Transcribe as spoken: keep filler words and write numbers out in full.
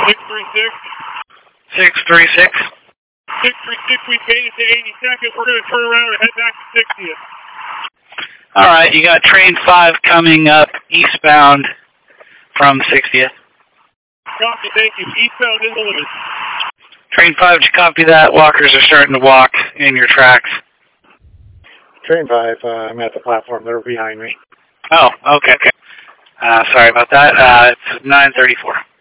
six three six. six three six. six three six, we made it to eighty-second. We're going to turn around and head back to sixtieth. All right, you got train five coming up eastbound from sixtieth. Copy, thank you. Eastbound in the limit. Train five, did you copy that? Walkers are starting to walk in your tracks. Train five, uh, I'm at the platform. They're behind me. Oh, okay, okay. Uh, sorry about that. Uh, it's nine thirty-four.